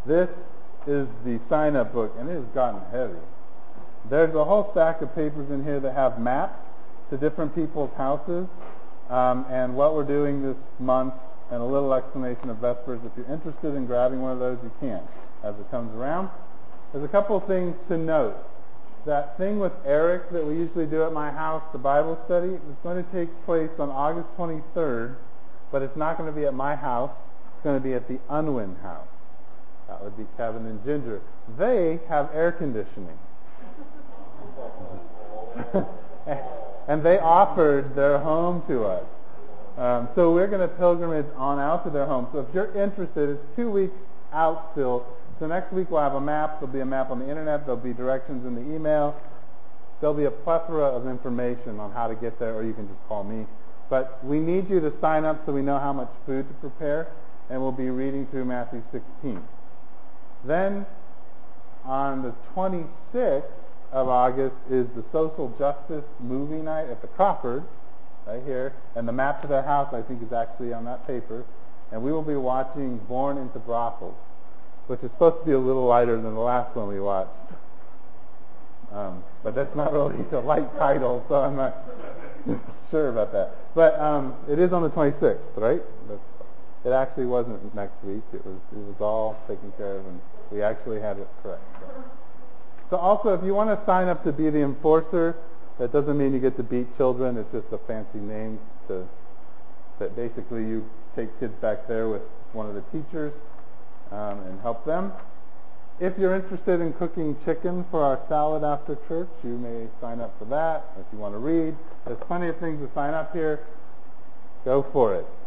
This is the sign-up book, and it has gotten heavy. There's a whole stack of papers in here that have maps to different people's houses and what we're doing this month and a little explanation of Vespers. If you're interested in grabbing one of those, you can as it comes around. There's a couple of things to note. That thing with Eric that we usually do at my house, the Bible study, is going to take place on August 23rd, but it's not going to be at my house. It's going to be at the Unwin house. That would be Kevin and Ginger. They have air conditioning. And they offered their home to us. So we're going to pilgrimage on out to their home. So if you're interested, it's 2 weeks out still. So next week we'll have a map. There'll be a map on the internet. There'll be directions in the email. There'll be a plethora of information on how to get there, or you can just call me. But we need you to sign up so we know how much food to prepare, and we'll be reading through Matthew 16. Then on the 26th of August is the social justice movie night at the Crawfords, right here. And the map to their house, I think, is actually on that paper. And we will be watching Born into Brothels, which is supposed to be a little lighter than the last one we watched. But that's not really a light title, so I'm not sure about that. But it is on the 26th, right? It actually wasn't next week. It was all taken care of, and we actually had it correct. So also, if you want to sign up to be the enforcer, that doesn't mean you get to beat children. It's just a fancy name that basically you take kids back there with one of the teachers and help them. If you're interested in cooking chicken for our salad after church, you may sign up for that. If you want to read, there's plenty of things to sign up here. Go for it.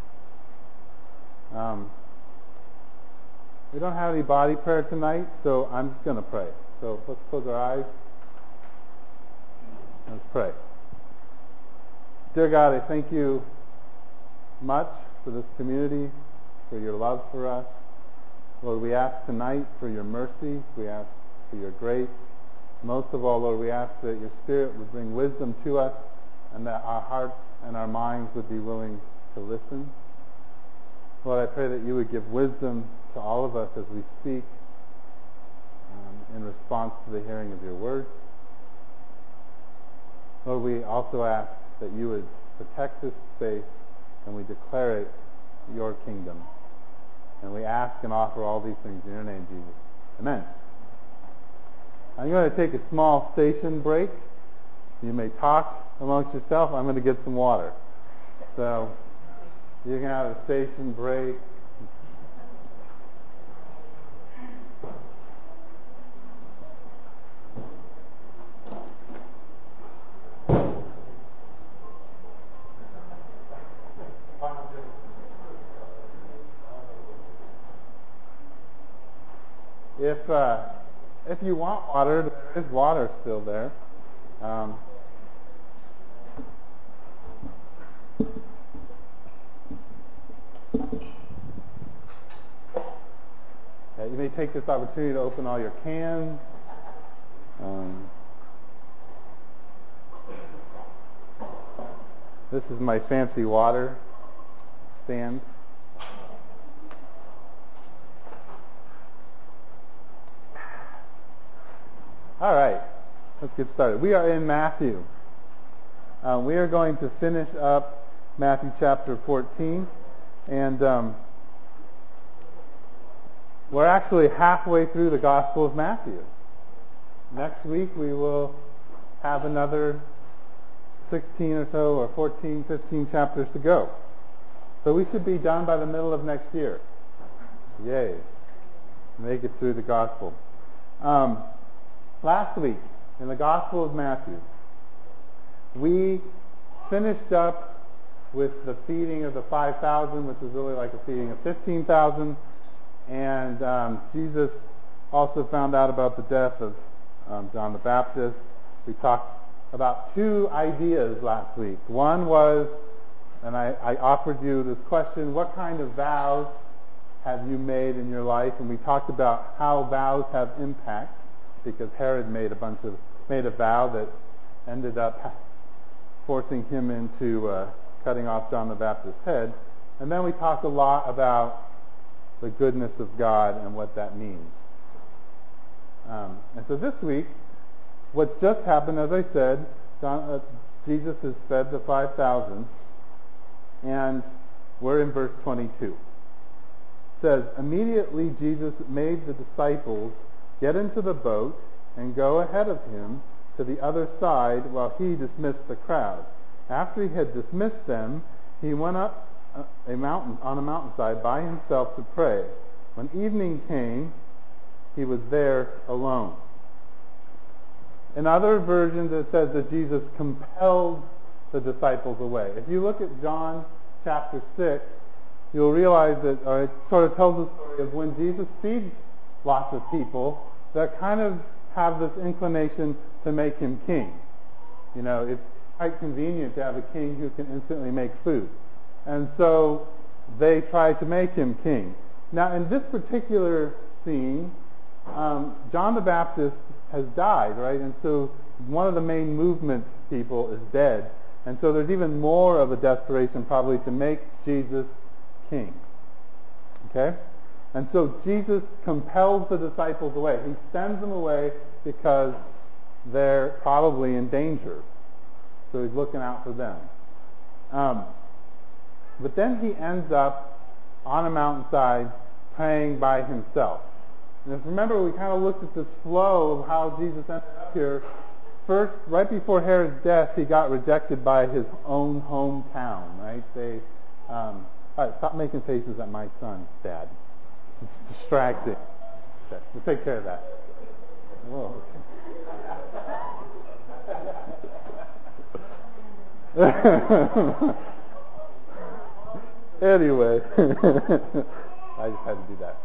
We don't have any body prayer tonight, so I'm just going to pray. So let's close our eyes. Let's pray. Dear God, I thank you much for this community, for your love for us. Lord, we ask tonight for your mercy. We ask for your grace. Most of all, Lord, we ask that your Spirit would bring wisdom to us and that our hearts and our minds would be willing to listen. Lord, I pray that you would give wisdom to all of us as we speak in response to the hearing of your word. Lord, we also ask that you would protect this space and we declare it your kingdom. And we ask and offer all these things in your name, Jesus. Amen. I'm going to take a small station break. You may talk amongst yourself. I'm going to get some water. So you can have a station break. If you want water, there is water still there. You may take this opportunity to open all your cans. This is my fancy water stand. All right, let's get started. We are in Matthew. We are going to finish up Matthew chapter 14, and we're actually halfway through the Gospel of Matthew. Next week we will have another 16 or so, or 14, 15 chapters to go. So we should be done by the middle of next year. Yay. Make it through the Gospel. Last week, in the Gospel of Matthew, we finished up with the feeding of the 5,000, which was really like a feeding of 15,000. And Jesus also found out about the death of John the Baptist. We talked about two ideas last week. One was, and I offered you this question, what kind of vows have you made in your life? And we talked about how vows have impact, because Herod made a vow that ended up forcing him into cutting off John the Baptist's head. And then we talked a lot about the goodness of God and what that means. And so this week, what's just happened, as I said, Jesus has fed the 5,000, and we're in verse 22. It says, immediately Jesus made the disciples get into the boat and go ahead of him to the other side while he dismissed the crowd. After he had dismissed them, he went up on a mountainside by himself to pray. When evening came, he was there alone. In other versions, it says that Jesus compelled the disciples away. If you look at John chapter 6, you'll realize that it sort of tells the story of when Jesus feeds lots of people that kind of have this inclination to make him king. You know, it's quite convenient to have a king who can instantly make food. And so they try to make him king. Now, in this particular scene, John the Baptist has died, right? And so one of the main movement people is dead. And so there's even more of a desperation probably to make Jesus king. Okay? And so Jesus compels the disciples away. He sends them away because they're probably in danger. So he's looking out for them. But then he ends up on a mountainside praying by himself. And if remember, we kind of looked at this flow of how Jesus ended up here. First, right before Herod's death, he got rejected by his own hometown, right? All right, stop making faces at my son, Dad. It's distracting. Okay, we'll take care of that. Whoa, okay. Anyway, I just had to do that.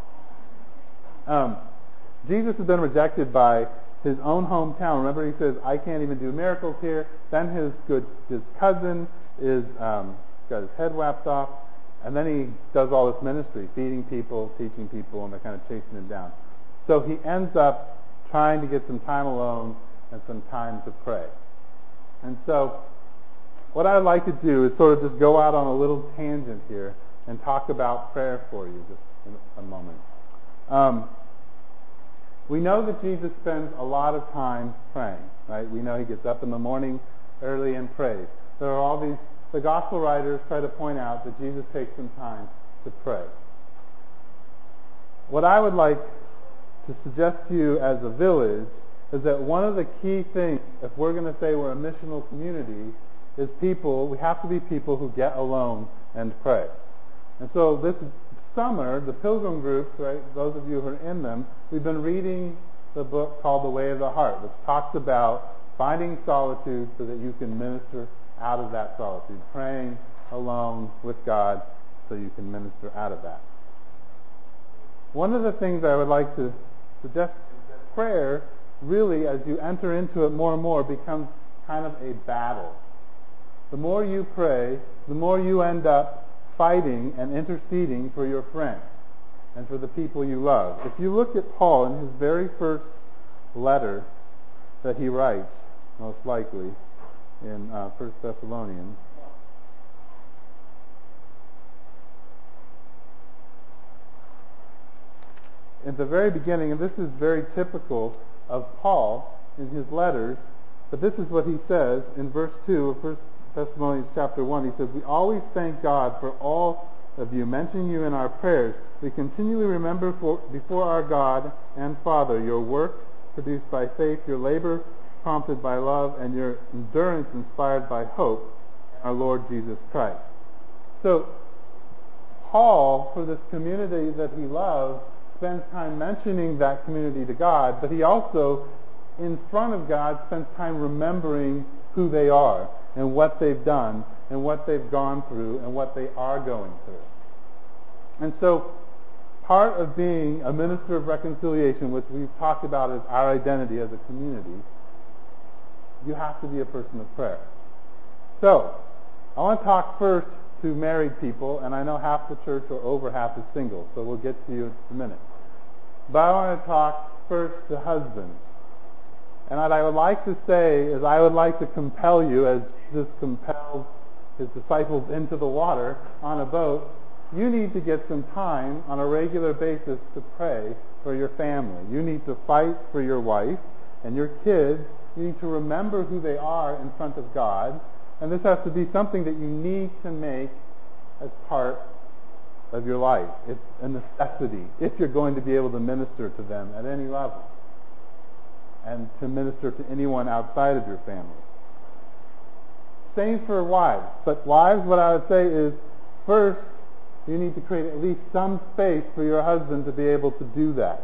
Jesus has been rejected by his own hometown. Remember, he says, I can't even do miracles here. Then his cousin is got his head whacked off. And then he does all this ministry, feeding people, teaching people, and they're kind of chasing him down. So he ends up trying to get some time alone and some time to pray. And so what I'd like to do is sort of just go out on a little tangent here and talk about prayer for you just in a moment. We know that Jesus spends a lot of time praying, right? We know he gets up in the morning early and prays. There are all these, the gospel writers try to point out that Jesus takes some time to pray. What I would like to suggest to you as a village is that one of the key things, if we're going to say we're a missional community, is we have to be people who get alone and pray. And so this summer, the pilgrim groups, right, those of you who are in them, we've been reading the book called The Way of the Heart, which talks about finding solitude so that you can minister out of that solitude, praying alone with God so you can minister out of that. One of the things I would like to suggest is that prayer really, as you enter into it more and more, becomes kind of a battle. The more you pray, the more you end up fighting and interceding for your friends and for the people you love. If you look at Paul in his very first letter that he writes, most likely, in 1 Thessalonians, in the very beginning, and this is very typical of Paul in his letters, but this is what he says in verse 2 of 1 Thessalonians chapter 1. He says, we always thank God for all of you, mentioning you in our prayers. We continually remember before our God and Father your work produced by faith, your labor prompted by love, and your endurance inspired by hope in our Lord Jesus Christ. So Paul, for this community that he loves, spends time mentioning that community to God, but he also, in front of God, spends time remembering who they are and what they've done and what they've gone through and what they are going through. And so part of being a minister of reconciliation, which we've talked about as our identity as a community, you have to be a person of prayer. So I want to talk first to married people, and I know half the church or over half is single, so we'll get to you in just a minute. But I want to talk first to husbands. And what I would like to say is I would like to compel you, as Jesus compelled his disciples into the water on a boat, you need to get some time on a regular basis to pray for your family. You need to fight for your wife and your kids. You need to remember who they are in front of God. And this has to be something that you need to make as part of your life. It's a necessity if you're going to be able to minister to them at any level and to minister to anyone outside of your family. Same for wives. But wives, what I would say is, first, you need to create at least some space for your husband to be able to do that.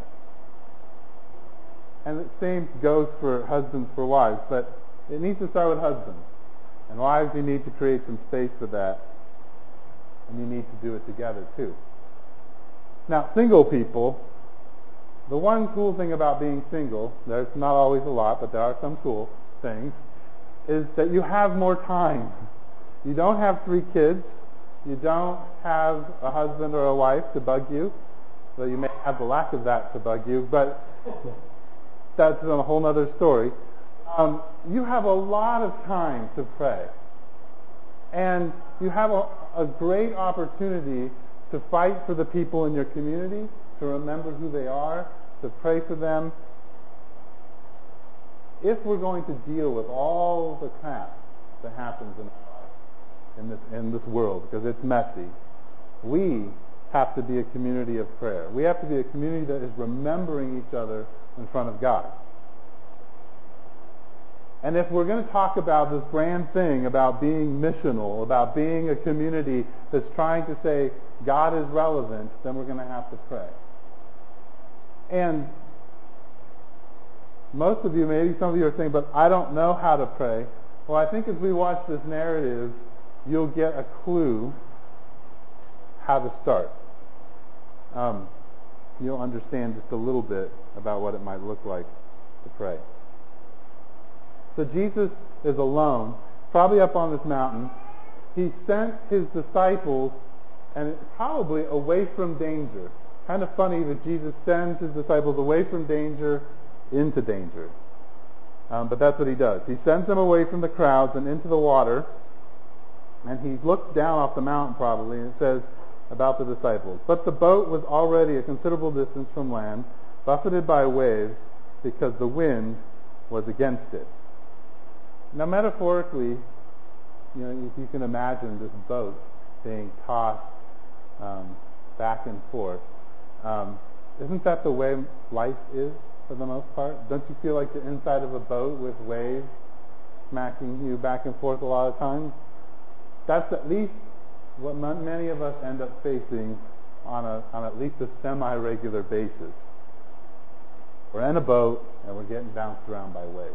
And the same goes for husbands for wives, but it needs to start with husbands. And wives, you need to create some space for that. And you need to do it together too. Now, single people, the one cool thing about being single, there's not always a lot, but there are some cool things, is that you have more time. You don't have 3 kids. You don't have a husband or a wife to bug you. Though you may have the lack of that to bug you, but that's a whole other story. You have a lot of time to pray. And you have a great opportunity to fight for the people in your community, to remember who they are, to pray for them. If we're going to deal with all the crap that happens in our life, in this world, because it's messy, we have to be a community of prayer. We have to be a community that is remembering each other in front of God. And if we're going to talk about this grand thing about being missional, about being a community that's trying to say God is relevant, then we're going to have to pray. And most of you, maybe some of you are saying, but I don't know how to pray. Well, I think as we watch this narrative, you'll get a clue how to start. You'll understand just a little bit about what it might look like to pray. So Jesus is alone, probably up on this mountain. He sent his disciples, and probably away from danger. Kind of funny that Jesus sends his disciples away from danger into danger. But that's what he does. He sends them away from the crowds and into the water, and he looks down off the mountain probably, and it says about the disciples, "But the boat was already a considerable distance from land, buffeted by waves, because the wind was against it." Now, metaphorically, if you can imagine this boat being tossed back and forth, isn't that the way life is for the most part? Don't you feel like you're inside of a boat with waves smacking you back and forth a lot of times? That's at least what many of us end up facing on at least a semi-regular basis. We're in a boat and we're getting bounced around by waves.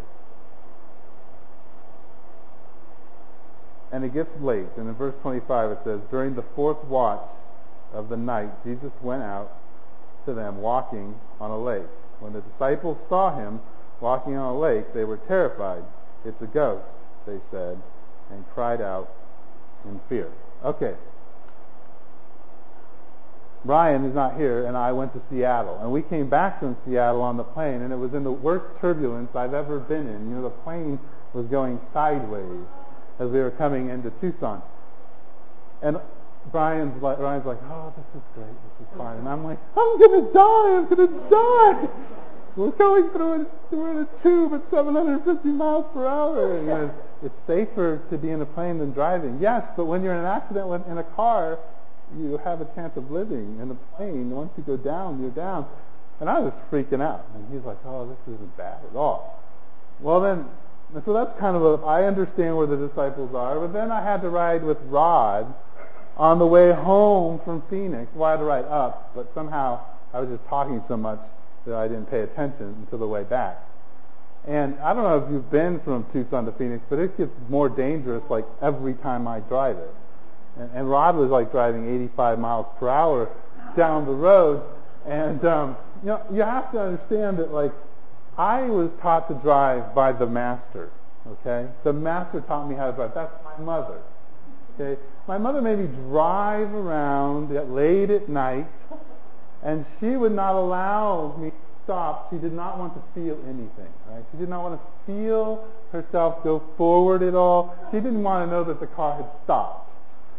And it gets late, and in verse 25 it says, "During the 4th watch of the night, Jesus went out to them walking on a lake. When the disciples saw him walking on a lake, they were terrified. 'It's a ghost,' they said, and cried out in fear." Okay. Brian, who's not here, and I went to Seattle, and we came back from Seattle on the plane, and it was in the worst turbulence I've ever been in. The plane was going sideways as we were coming into Tucson. And Brian's like, "Oh, this is great, this is fine." And I'm like, I'm going to die. We're going we're in a tube at 750 miles per hour. And it's safer to be in a plane than driving. Yes, but when you're in an accident in a car, you have a chance of living. In a plane, once you go down, you're down. And I was freaking out. And he's like, "Oh, this isn't bad at all." Well, then, so that's kind of I understand where the disciples are. But then I had to ride with Rod on the way home from Phoenix. Well, I had to ride up, but somehow I was just talking so much that I didn't pay attention until the way back. And I don't know if you've been from Tucson to Phoenix, but it gets more dangerous like every time I drive it. And Rod was like driving 85 miles per hour down the road. And, you have to understand that, like, I was taught to drive by the master, okay? The master taught me how to drive. That's my mother, okay? My mother made me drive around late at night, and she would not allow me to stop. She did not want to feel anything, right? She did not want to feel herself go forward at all. She didn't want to know that the car had stopped.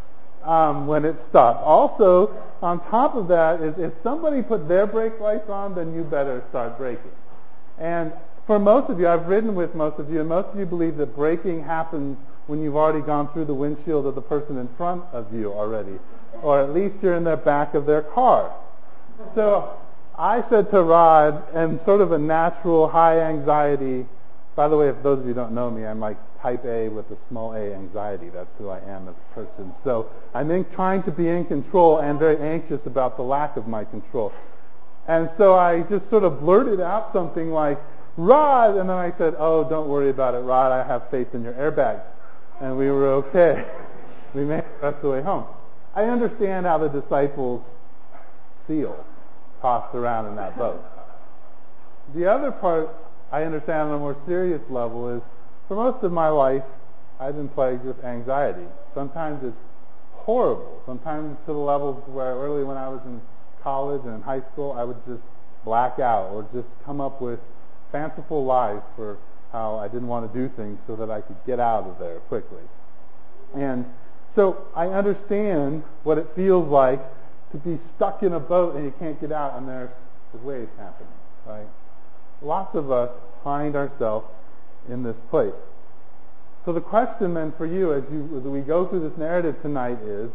when it stopped. Also, on top of that, is if somebody put their brake lights on, then you better start braking. And for most of you, I've ridden with most of you, and most of you believe that braking happens when you've already gone through the windshield of the person in front of you already, or at least you're in the back of their car. So I said to Rod, and sort of a natural high anxiety, by the way, if those of you don't know me, I'm like type A with a small a anxiety. That's who I am as a person. So I'm trying to be in control and very anxious about the lack of my control. And so I just sort of blurted out something like, Rod, and then I said, oh, don't worry about it, Rod, I have faith in your airbags. And we were okay. We made it the rest of the way home. I understand how the disciples feel tossed around in that boat. The other part I understand on a more serious level is, for most of my life, I've been plagued with anxiety. Sometimes it's horrible. Sometimes to the levels where early when I was in college and in high school, I would just black out or just come up with fanciful lies for how I didn't want to do things so that I could get out of there quickly. And so I understand what it feels like to be stuck in a boat and you can't get out and there's waves happening, right? Lots of us find ourselves in this place. So the question then for you as we go through this narrative tonight is,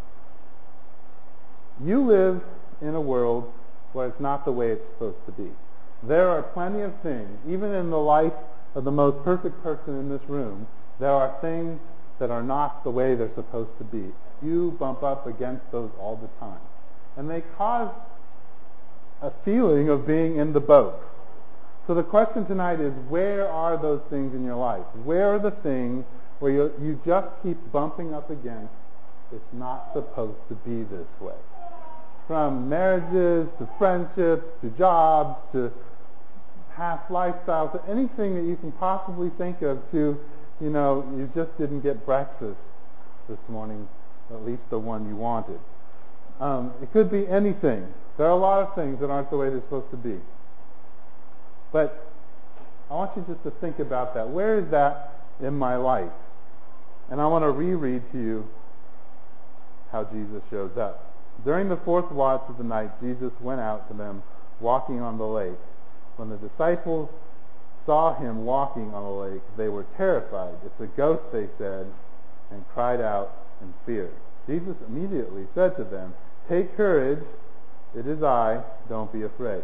you live in a world where it's not the way it's supposed to be. There are plenty of things, even in the life of the most perfect person in this room, there are things that are not the way they're supposed to be. You bump up against those all the time. And they cause a feeling of being in the boat. So the question tonight is, where are those things in your life? Where are the things where you just keep bumping up against, it's not supposed to be this way? From marriages to friendships to jobs to past lifestyles to anything that you can possibly think of to, you just didn't get breakfast this morning, at least the one you wanted. It could be anything. There are a lot of things that aren't the way they're supposed to be. But I want you just to think about that. Where is that in my life? And I want to reread to you how Jesus shows up. During the fourth watch of the night, Jesus went out to them walking on the lake. When the disciples saw him walking on the lake, they were terrified. It's a ghost, they said, and cried out in fear. Jesus immediately said to them, take courage, it is I, don't be afraid.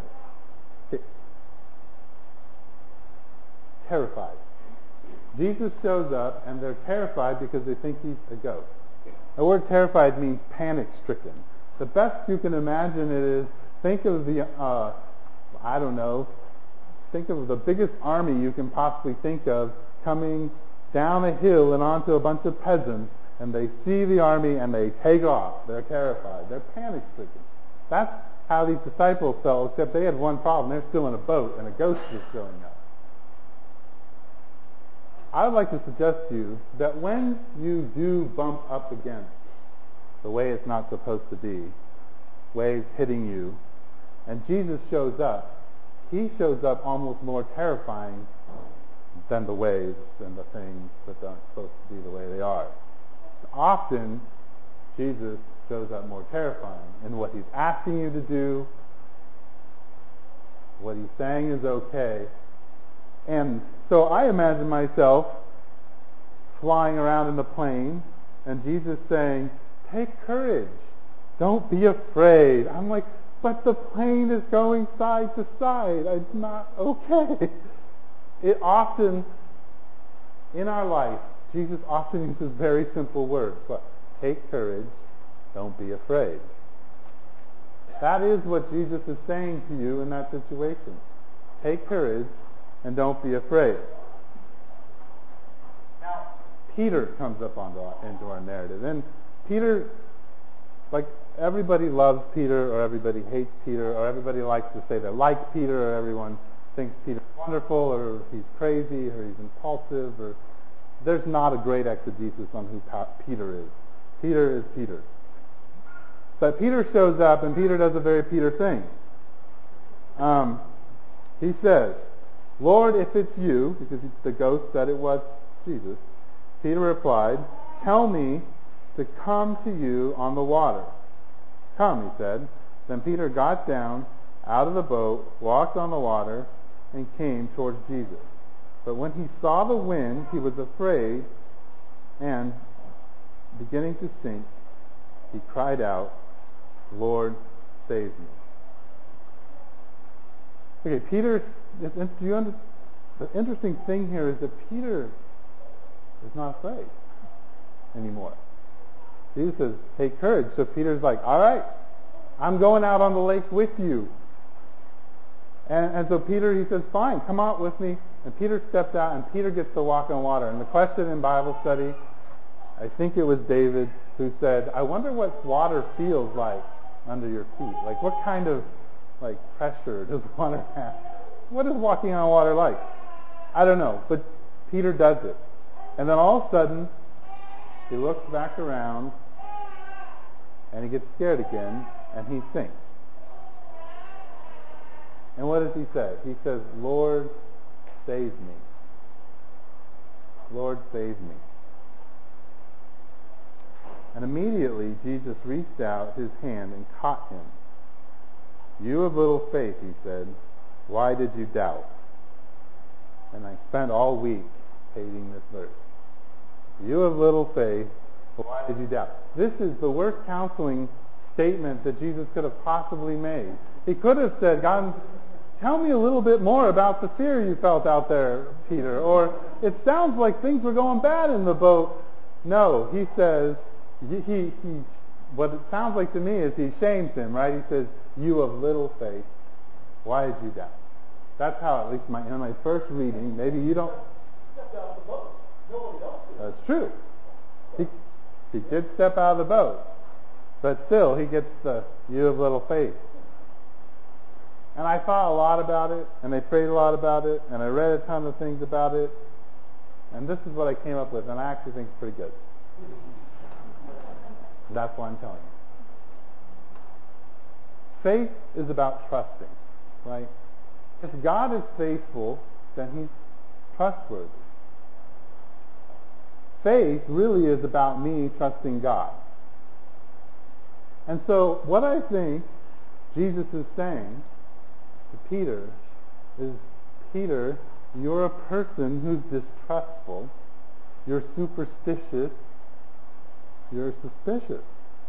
Terrified. Jesus shows up and they're terrified because they think he's a ghost. The word terrified means panic-stricken. The best you can imagine it is, think of the, think of the biggest army you can possibly think of coming down a hill and onto a bunch of peasants, and they see the army and they take off. They're terrified. They're panic-stricken. That's how these disciples felt, except they had one problem. They're still in a boat and a ghost is showing up. I would like to suggest to you that when you do bump up against the way it's not supposed to be, waves hitting you, and Jesus shows up, he shows up almost more terrifying than the waves and the things that aren't supposed to be the way they are. Often, Jesus shows up more terrifying in what he's asking you to do, what he's saying is okay. And so I imagine myself flying around in the plane and Jesus saying, take courage, don't be afraid. I'm like, but the plane is going side to side. I'm not okay. It often, in our life, Jesus often uses very simple words. But take courage, don't be afraid. That is what Jesus is saying to you in that situation. Take courage and don't be afraid. Now, Peter comes up into our narrative. And Peter, like everybody loves Peter, or everybody hates Peter, or everybody likes to say they like Peter, or everyone thinks Peter's wonderful, or he's crazy, or he's impulsive, or there's not a great exegesis on who Peter is. Peter is Peter. But Peter shows up, and Peter does a very Peter thing. He says, Lord, if it's you, because the ghost said it was Jesus, Peter replied, tell me to come to you on the water." "Come," he said. Then Peter got down out of the boat, walked on the water, and came towards Jesus. But when he saw the wind, he was afraid, and beginning to sink, he cried out, "Lord, save me." Okay, the interesting thing here is that Peter is not afraid anymore. Jesus says, "Take courage." So Peter's like, "All right, I'm going out on the lake with you." And so Peter, he says, "Fine, come out with me." And Peter stepped out, and Peter gets to walk on water. And the question in Bible study, I think it was David, who said, "I wonder what water feels like under your feet. Like, what kind of pressure does water have? What is walking on water like?" I don't know, but Peter does it. And then all of a sudden, he looks back around, and he gets scared again, and he sinks. And what does he say? He says, "Lord, save me. Lord, save me." And immediately Jesus reached out his hand and caught him. "You of little faith," he said, "why did you doubt?" And I spent all week hating this verse. "You of little faith, why did you doubt?" This is the worst counseling statement that Jesus could have possibly made. He could have said, "God, tell me a little bit more about the fear you felt out there, Peter." Or, "It sounds like things were going bad in the boat." No, he says, what it sounds like to me is he shames him, right? He says, "You of little faith, why did you doubt?" That's how, at least in my first reading, maybe you don't. Stepped out of the boat. Nobody else did. That's true. He did step out of the boat, but still, he gets the "you of little faith." And I thought a lot about it, and I prayed a lot about it, and I read a ton of things about it, and this is what I came up with, and I actually think it's pretty good. That's why I'm telling you. Faith is about trusting, right? If God is faithful, then he's trustworthy. Faith really is about me trusting God. And so what I think Jesus is saying to Peter is, "Peter, you're a person who's distrustful, you're superstitious, you're suspicious."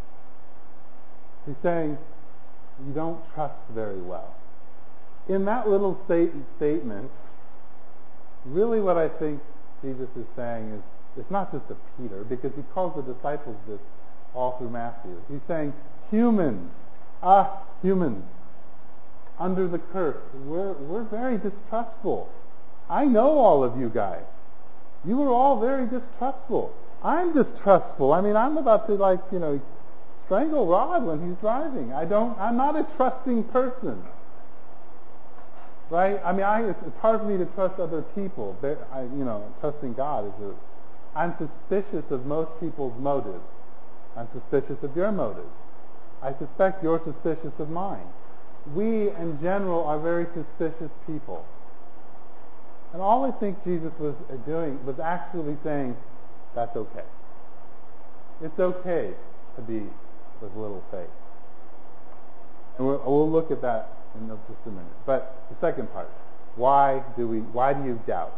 He's saying, you don't trust very well. In that little statement, really what I think Jesus is saying is, it's not just to Peter, because he calls the disciples this all through Matthew. He's saying, us humans, under the curse, we're very distrustful. I know all of you guys. You are all very distrustful. I'm distrustful. I mean, I'm about to strangle Rod when he's driving. I'm not a trusting person. Right? I mean, it's hard for me to trust other people. Trusting God I'm suspicious of most people's motives. I'm suspicious of your motives. I suspect you're suspicious of mine. We, in general, are very suspicious people. And all I think Jesus was doing was actually saying, that's okay. It's okay to be with little faith. And we'll look at that in just a minute. But the second part, why do you doubt?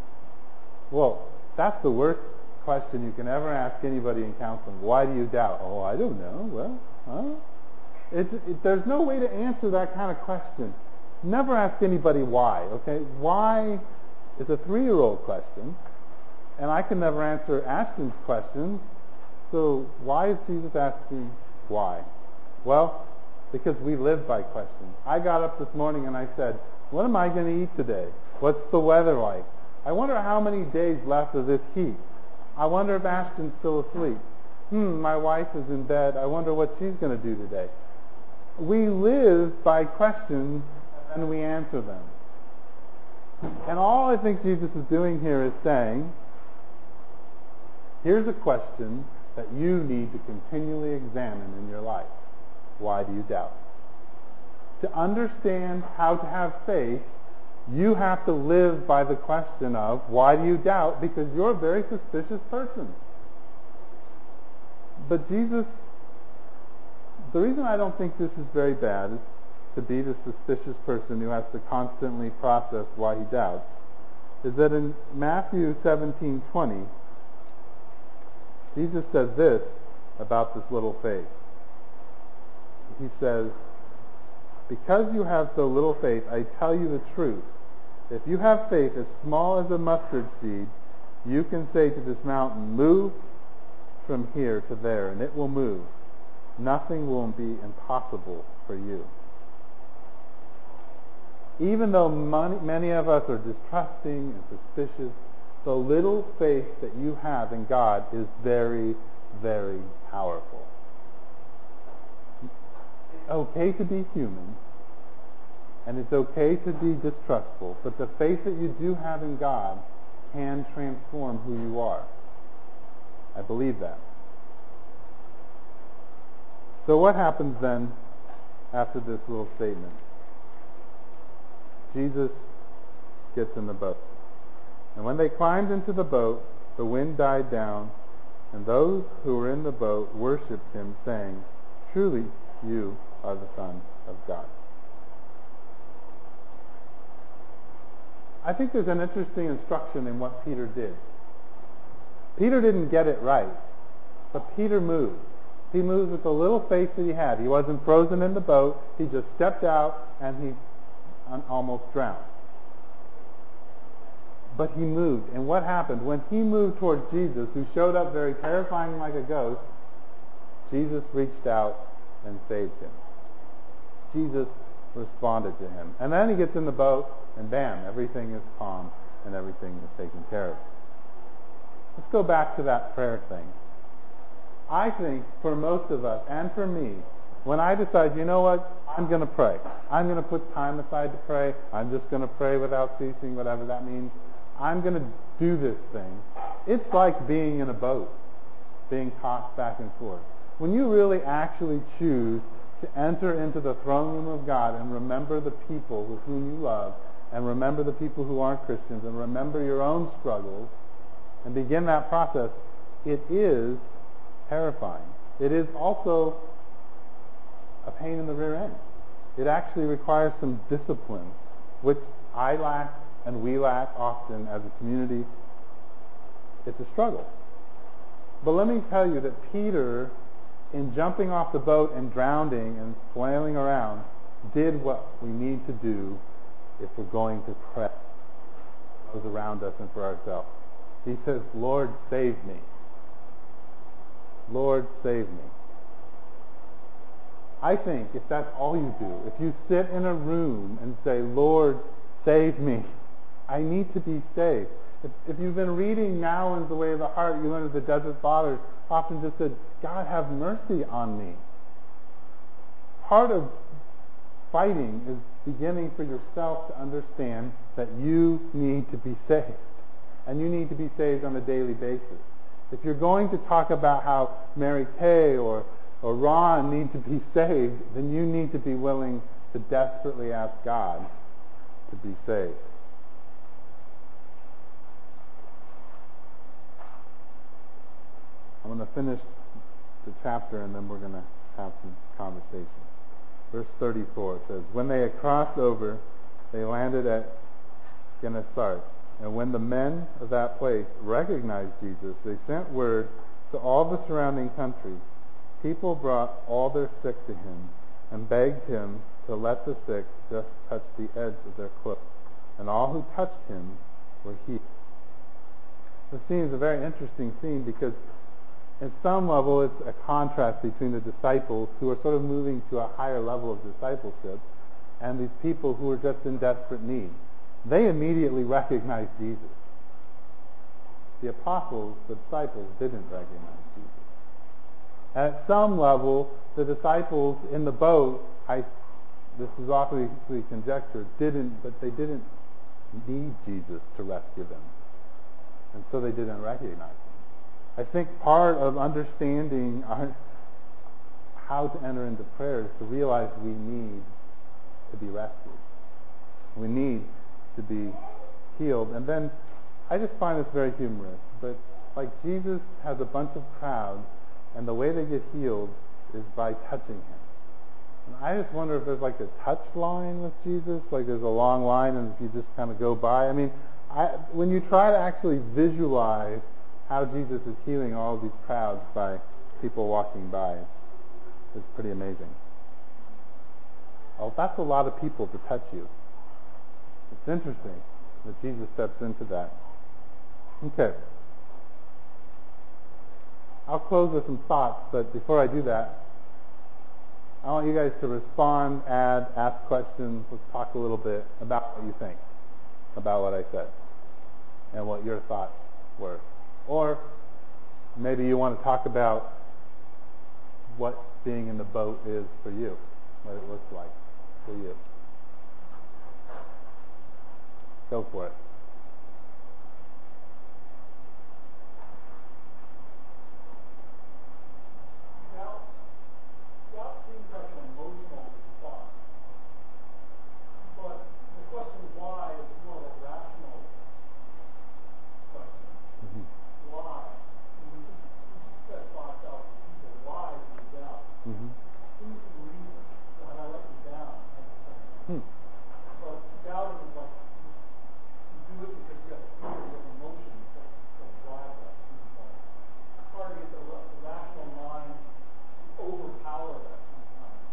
Well, that's the worst question you can ever ask anybody in counseling. Why do you doubt? Oh, I don't know. Well, there's no way to answer that kind of question. Never ask anybody why, okay? Why is a 3-year-old question, and I can never answer Ashton's questions. So why is Jesus asking why? Well, because we live by questions. I got up this morning and I said, what am I going to eat today? What's the weather like? I wonder how many days left of this heat. I wonder if Ashton's still asleep. My wife is in bed. I wonder what she's going to do today. We live by questions and we answer them. And all I think Jesus is doing here is saying, here's a question that you need to continually examine in your life. Why do you doubt? To understand how to have faith, you have to live by the question of, why do you doubt? Because you're a very suspicious person. But Jesus, the reason I don't think this is very bad, to be the suspicious person who has to constantly process why he doubts, is that in Matthew 17:20, Jesus says this about this little faith. He says, "Because you have so little faith, I tell you the truth. If you have faith as small as a mustard seed, you can say to this mountain, 'Move from here to there,' and it will move. Nothing will be impossible for you." Even though many of us are distrusting and suspicious, the little faith that you have in God is very, very powerful. It's okay to be human, and it's okay to be distrustful, but the faith that you do have in God can transform who you are. I believe that. So what happens then after this little statement? Jesus gets in the boat. And when they climbed into the boat, the wind died down, and those who were in the boat worshipped him, saying, "Truly you are the Son of God." I think there's an interesting instruction in what Peter did. Peter didn't get it right, but Peter moved. He moved with the little faith that he had. He wasn't frozen in the boat. He just stepped out and he almost drowned. But he moved. And what happened? When he moved towards Jesus, who showed up very terrifying like a ghost, Jesus reached out and saved him. Jesus responded to him. And then he gets in the boat, and bam, everything is calm and everything is taken care of. Let's go back to that prayer thing. I think for most of us, and for me, when I decide, you know what, I'm going to pray. I'm going to put time aside to pray. I'm just going to pray without ceasing, whatever that means. I'm going to do this thing. It's like being in a boat, being tossed back and forth. When you really actually choose to enter into the throne room of God and remember the people with whom you love, and remember the people who aren't Christians, and remember your own struggles, and begin that process, it is terrifying. It is also a pain in the rear end. It actually requires some discipline, which I lack and we lack often as a community. It's a struggle. But let me tell you that Peter, in jumping off the boat and drowning and flailing around, did what we need to do if we're going to pray for those around us and for ourselves. He says, "Lord, save me. Lord, save me." I think if that's all you do, if you sit in a room and say, "Lord, save me. I need to be saved." If you've been reading Nouwen's The Way of the Heart, you learn that the Desert Fathers often just said, "God, have mercy on me." Part of fighting is beginning for yourself to understand that you need to be saved. And you need to be saved on a daily basis. If you're going to talk about how Mary Kay or Ron need to be saved, then you need to be willing to desperately ask God to be saved. I'm going to finish the chapter and then we're going to have some conversation. Verse 34 says, "When they had crossed over, they landed at Gennesaret. And when the men of that place recognized Jesus, they sent word to all the surrounding country. People brought all their sick to him and begged him to let the sick just touch the edge of their cloak. And all who touched him were healed." This scene is a very interesting scene because at some level it's a contrast between the disciples who are sort of moving to a higher level of discipleship and these people who are just in desperate need. They immediately recognized Jesus. The apostles, the disciples, didn't recognize Jesus. And at some level, the disciples in the boat, this is obviously conjecture, but they didn't need Jesus to rescue them. And so they didn't recognize him. I think part of understanding how to enter into prayer is to realize we need to be rescued. We need to be healed. And then I just find this very humorous, but like Jesus has a bunch of crowds And the way they get healed is by touching him. And I just wonder if there's like a touch line with Jesus, like there's a long line, and if you just kind of go by. I mean, when you try to actually visualize how Jesus is healing all of these crowds by people walking by, it's pretty amazing. Oh, that's a lot of people to touch you. It's interesting that Jesus steps into that. Okay. I'll close with some thoughts, but before I do that, I want you guys to respond, add, ask questions. Let's talk a little bit about what you think about what I said and what your thoughts were. Or maybe you want to talk about what being in the boat is for you, what it looks like for you. Go for it. Doubt seems like an emotional response, but the question why is more of a rational question. Mm-hmm. Why? We just fed 5,000 people. Why do you doubt? Mm-hmm. Give me some reason. God, I let you down. But doubting is like you do it because you have fear, you have emotions that drive that. Seems like it's hard to get the rational mind to overpower that sometimes.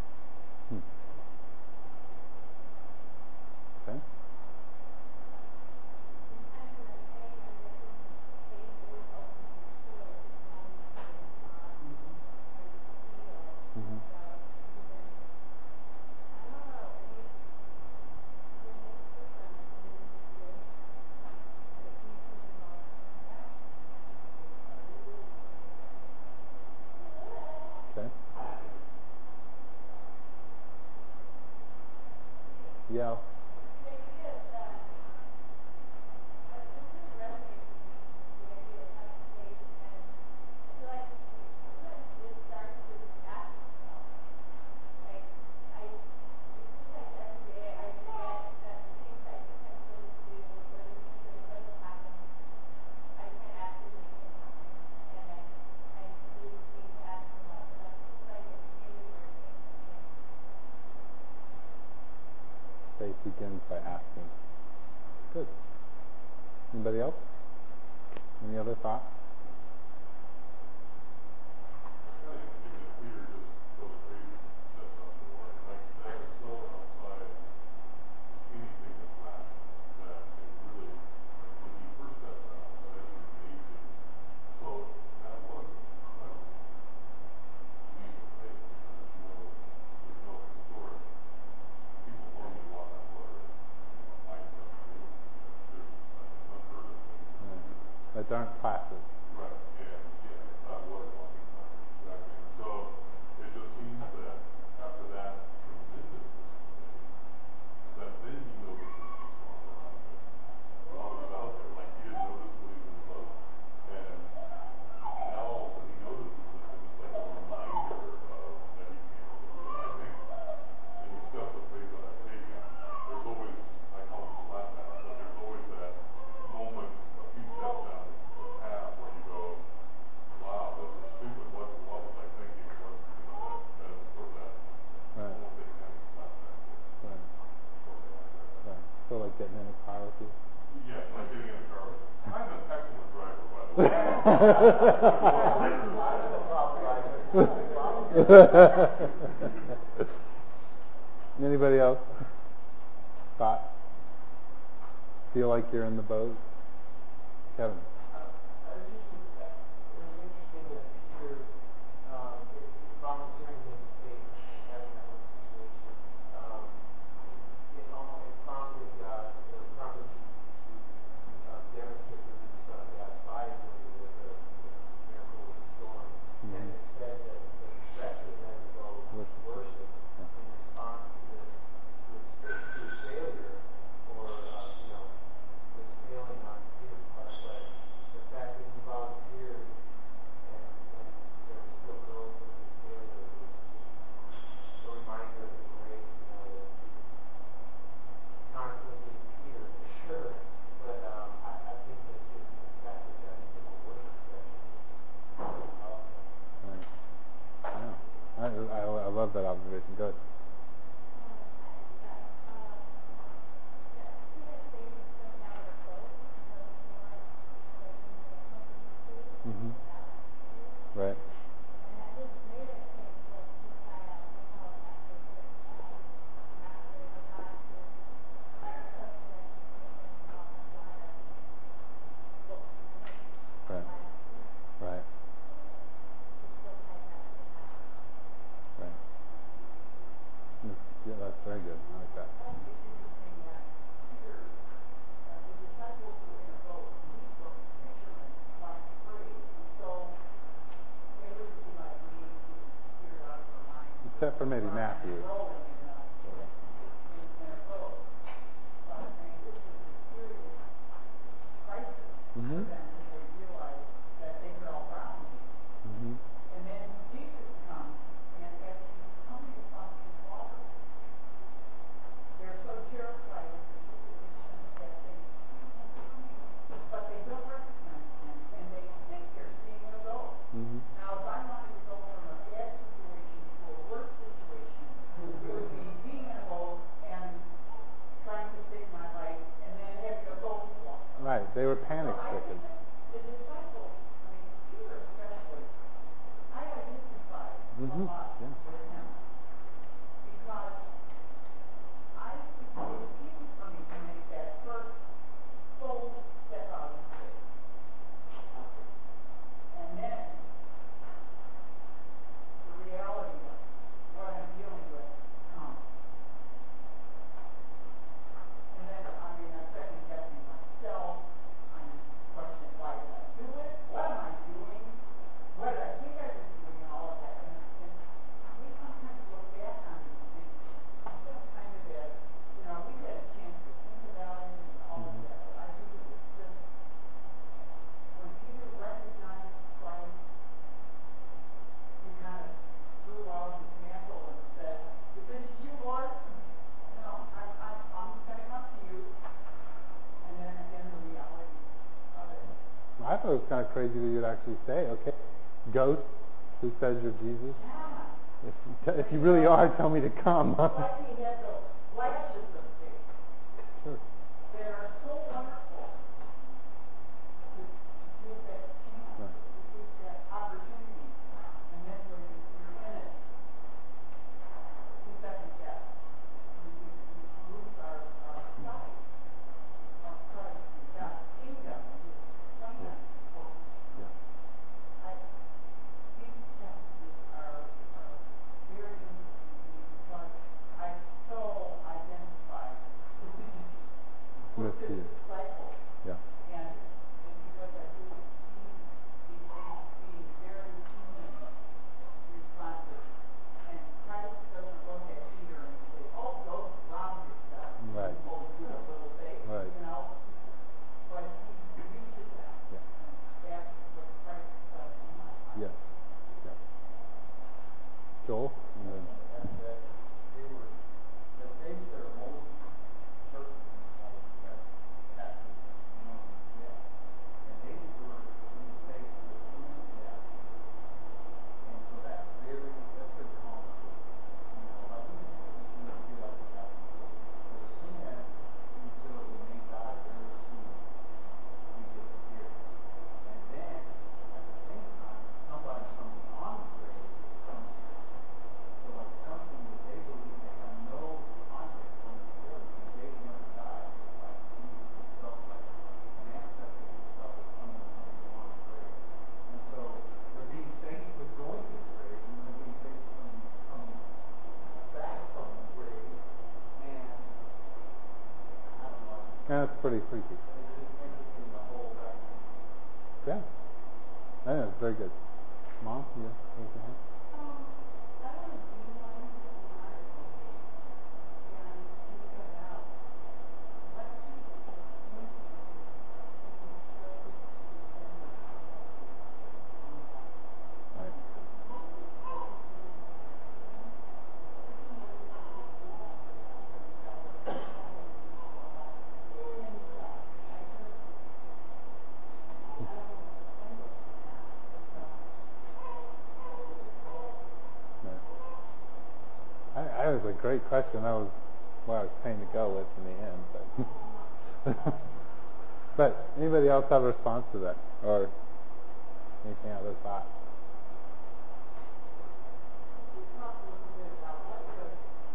Okay. Mm-hmm. Okay. Yeah. Faith begins by asking. Good. Anybody else? Any other thoughts? That aren't classes. Right, yeah, water walking classes, exactly. And so it just seems that after that tremendous display, that then he notices the storm around him. While he's out there, like he didn't notice when he was in the boat, and now all of a sudden he notices it, and it's like a reminder of that he can't do it. I think in the steps of faith that I've taken, there's always, I call it the flat path, but there's always that moment a few steps down the path where you go, wow, this is stupid. What was I thinking? What, that sort of that, Right. almost satanic flashback. Right. Something like that. Right. So like getting in a car with you? Yeah, like getting in a car. I'm an excellent driver, by the way. Anybody else? Thoughts? Feel like you're in the boat? Kevin? It was interesting that Peter, volunteering his faith and having that one situation, it prompted God, or prompted Jesus to demonstrate that he was the Son of God by doing the miracle with the storm. Mm-hmm. And it said that the rest of the men go worship in response to this failure, or this failing on Peter's part. But They were panic So I stricken. think that the disciples, I mean, Peter especially, I identified a Mhm, lot yeah. with him because it was easy for me to make that first bold step out in faith. And then the reality of what I'm dealing with comes. And then, I mean, I'm second guessing myself. I'm questioning why did I do it? What am I doing? What did I think I was doing? And all of that. And we sometimes look back on these things just kind of as, we had a chance to think about it and all of that. But I think it was just when Peter recognized Christ, he kind of threw out his mantle and said, "If this is you, Lord, I'm going to come to you." And then again, the reality of it. I thought it was kind of crazy that you'd actually say, okay, ghost who says you're Jesus, Yeah. if you really are, tell me to come. Like he had those flashes of faith Sure. that are so wonderful to give that chance, Right. to give that opportunity. And then when you're in it, to second guess. We lose our sight of Christ and God's kingdom and his plans for us. Yes. These passages are very interesting to me because I so identify with With this you. disciple. Yeah. And because I really see these things being very human responses. And Christ doesn't look at Peter and say, "Oh, go drown yourself." Right. "Oh, you have little faith." Right. But he reaches out. Yeah. And that's what Christ does in my life. Yes. Yes. Joel? And then, that they were the things that are most certain of that passage known as death. And they were being faced with human death. And so that's pretty complicated. Like we just feel like we have the sin until we may die very soon. We disappear. And then at the same time, somebody coming on the grave comes here. So like something that they believe they have no context from the story because they've never died, like Jesus himself, like manifested himself as someone coming on the grave. And so they're being faced with going to the grave, and they're being faced with someone coming back from the grave. And I don't know. that's pretty freaky. It's just interesting the whole back. Yeah. I think that's very good. Mom, you raise your hand. I want to rewind some articles and think about what Jesus was thinking when he chose to send his disciples. Right. That was a great question. That was what I was paying to go with in the end. But, but anybody else have a response to that? Or anything other thoughts? Talk a little bit about what was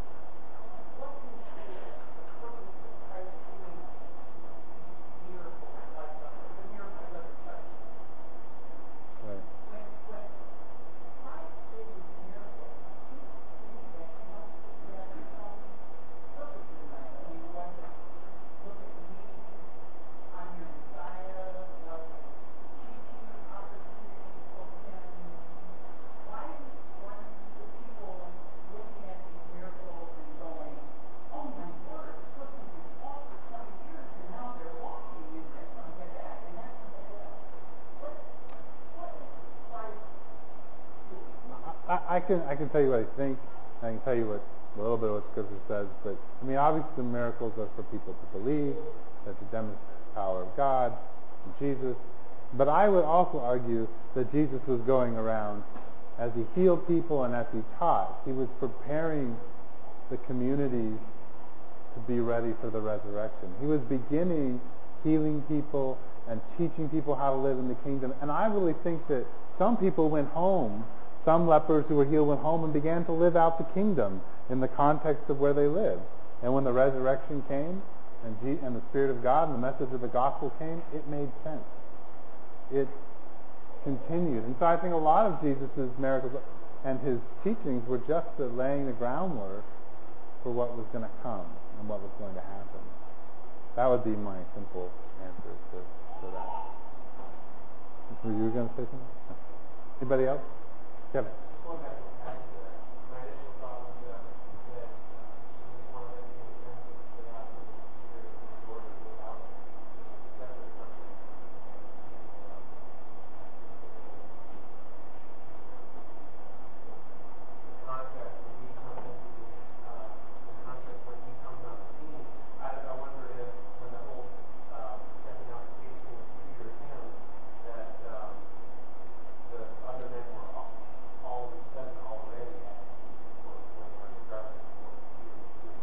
Christ doing miracles, like the miracles of the touch. Right. When Christ did these miracles, he was acting up. He had some purpose in them. I mean, was it look at me, I'm your Messiah? Was it teaching opportunity for him? Why weren't the people looking at these miracles and going, "Oh my word, the person who's walked for 20 years and now they're walking and that's going to get that and that's going to get that"? What was Christ doing? I can tell you what I think. I can tell you what a little bit of what Scripture says. But I mean, obviously, the miracles are for people to believe, that to demonstrate the power of God and Jesus. But I would also argue that Jesus was going around as he healed people and as he taught. He was preparing the communities to be ready for the resurrection. He was beginning healing people and teaching people how to live in the kingdom. And I really think that some people went home, some lepers who were healed went home and began to live out the kingdom in the context of where they lived. And when the resurrection came and the Spirit of God and the message of the gospel came, it made sense. It continued. And so I think a lot of Jesus' miracles and his teachings were just laying the groundwork for what was going to come and what was going to happen. That would be my simple answer to that. So you were going to say something? Anybody else? Kevin. Just going back to that, my initial thought was that Jesus wanted them to make sense of the chaos and the disorder without separate from it. The contrast when he comes into the contrast when he comes on the scene. I wonder if when the whole stepping out the case thing triggered him, that the other men were all of a sudden already at peace when they're in the darkness of what he was doing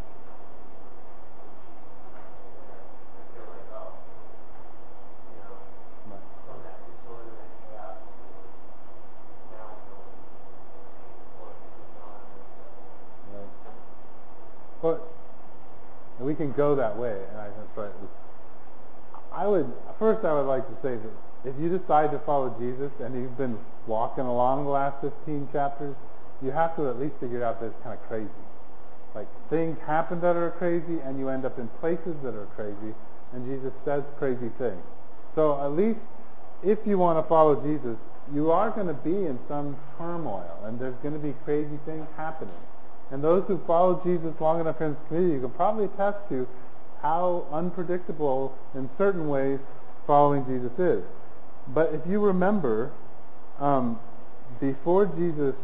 there. If they're like, oh, you know, from that disorder and chaos to now knowing what is on. Right. Well, we can go that way, and that's right. I would like to say that if you decide to follow Jesus and you've been walking along the last 15 chapters, you have to at least figure out that it's kind of crazy. Like, things happen that are crazy, and you end up in places that are crazy, and Jesus says crazy things. So at least if you want to follow Jesus, you are going to be in some turmoil, and there's going to be crazy things happening. And those who follow Jesus long enough in this community can probably attest to how unpredictable, in certain ways, following Jesus is. But if you remember, before Jesus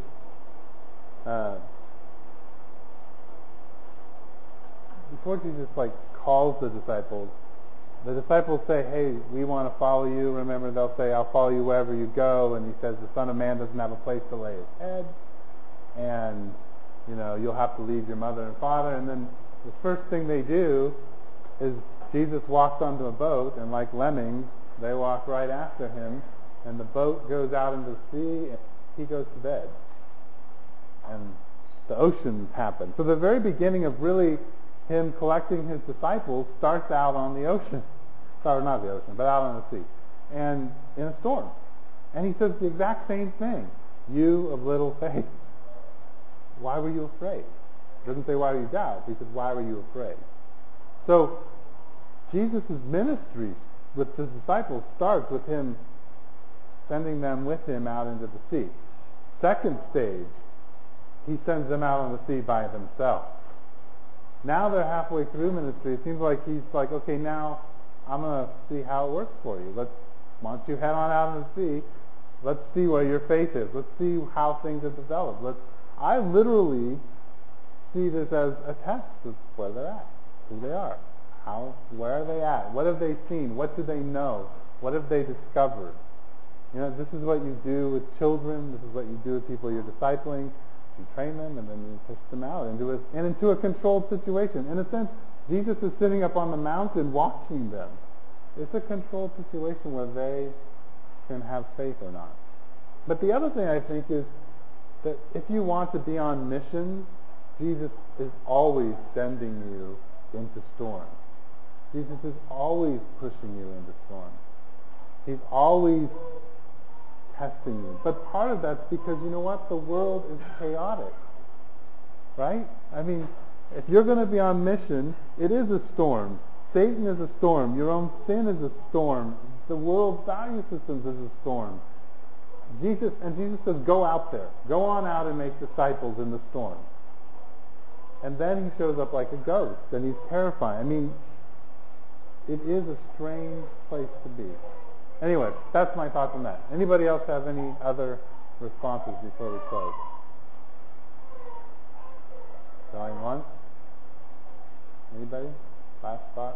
calls the disciples say, "Hey, we want to follow you." Remember, they'll say, "I'll follow you wherever you go." And he says, "The Son of Man doesn't have a place to lay his head, and you'll have to leave your mother and father." And then the first thing they do is Jesus walks onto a boat, and like lemmings, they walk right after him, and the boat goes out into the sea, and he goes to bed. And the oceans happen. So the very beginning of really him collecting his disciples starts out on the ocean. Sorry, not the ocean, but out on the sea. And in a storm. And he says the exact same thing. "You of little faith. Why were you afraid?" He doesn't say, "Why were you doubt?" He says, "Why were you afraid?" So Jesus' ministry with his disciples starts with him sending them with him out into the sea. Second stage, he sends them out on the sea by themselves. Now they're halfway through ministry. It seems like he's like, "Okay, now I'm going to see how it works for you. Why don't you head on out in the sea? Let's see where your faith is. Let's see how things have developed." I literally see this as a test of where they're at, who they are, where are they at, what have they seen, what do they know, what have they discovered. This is what you do with children. This is what you do with people you're discipling. You train them, and then you push them out into a controlled situation. In a sense, Jesus is sitting up on the mountain watching them. It's a controlled situation where they can have faith or not. But the other thing I think is that if you want to be on mission, Jesus is always sending you into storms. Jesus is always pushing you into storms. He's always testing you. But part of that's because, you know what? The world is chaotic. Right? I mean, if you're going to be on mission, it is a storm. Satan is a storm. Your own sin is a storm. The world's value systems is a storm. Jesus says, "Go out there. Go on out and make disciples in the storm." And then he shows up like a ghost, and he's terrifying. I mean, it is a strange place to be. Anyway, that's my thoughts on that. Anybody else have any other responses before we close? Going once? Anybody? Last thought?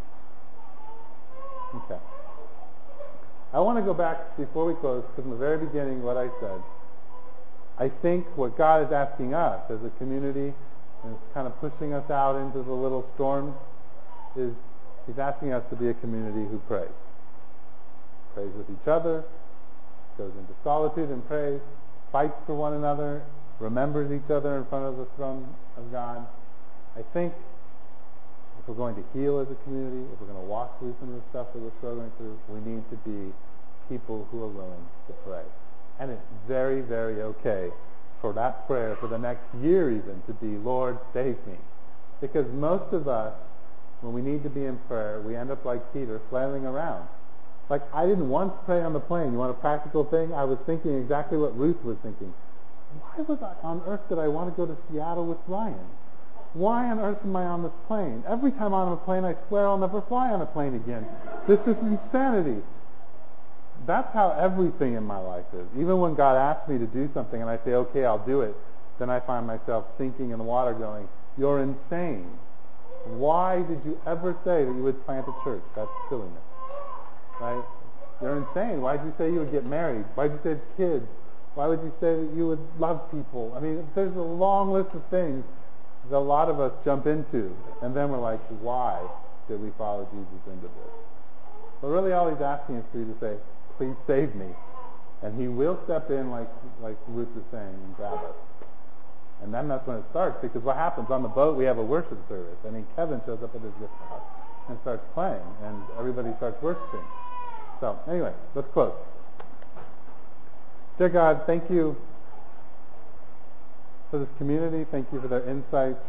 Okay. I want to go back before we close, because in the very beginning, what I said. I think what God is asking us as a community, and it's kind of pushing us out into the little storm, is He's asking us to be a community who prays. Prays with each other, goes into solitude and prays, fights for one another, remembers each other in front of the throne of God. I think if we're going to heal as a community, if we're going to walk through some of the stuff that we're struggling through, we need to be people who are willing to pray. And it's very, very okay for that prayer for the next year even to be, Lord, save me. Because most of us, when we need to be in prayer, we end up like Peter, flailing around. Like, I didn't once pray on the plane. You want a practical thing? I was thinking exactly what Ruth was thinking. Why on earth did I want to go to Seattle with Ryan? Why on earth am I on this plane? Every time I'm on a plane, I swear I'll never fly on a plane again. This is insanity. That's how everything in my life is. Even when God asks me to do something and I say, okay, I'll do it, then I find myself sinking in the water going, you're insane. Why did you ever say that you would plant a church? That's silliness. Right? You're insane. Why did you say you would get married? Why did you say have kids? Why would you say that you would love people? I mean, there's a long list of things that a lot of us jump into, and then we're like, why did we follow Jesus into this? But really all he's asking is for you to say, please save me. And he will step in like Ruth was saying and grab us. And then that's when it starts, because what happens on the boat, we have a worship service. I mean, Kevin shows up at his guitar and starts playing, and everybody starts worshiping. So anyway, let's close. Dear God, thank you for this community. Thank you for their insights.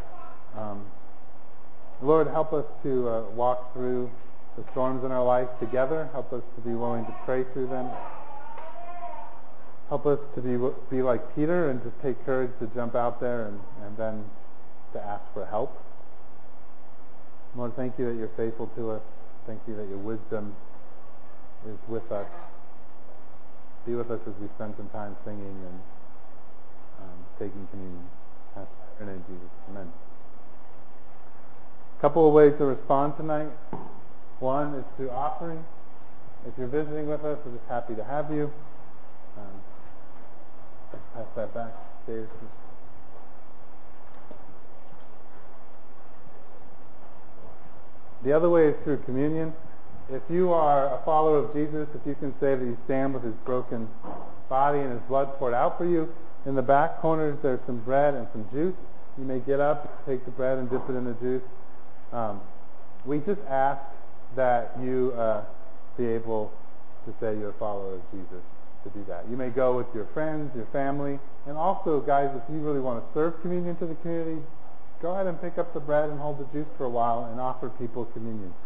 Lord, help us to walk through the storms in our life together. Help us to be willing to pray through them. Help us to be like Peter and just take courage to jump out there and then to ask for help. Lord, thank you that you're faithful to us. Thank you that your wisdom is with us. Be with us as we spend some time singing and taking communion. In your name, Jesus. Amen. A couple of ways to respond tonight. One is through offering. If you're visiting with us, we're just happy to have you. Let's pass that back. Dave. The other way is through communion. If you are a follower of Jesus, if you can say that you stand with his broken body and his blood poured out for you, in the back corners there's some bread and some juice. You may get up, take the bread and dip it in the juice. We just ask that you be able to say you're a follower of Jesus, to do that. You may go with your friends, your family, and also, guys, if you really want to serve communion to the community, go ahead and pick up the bread and hold the juice for a while and offer people communion.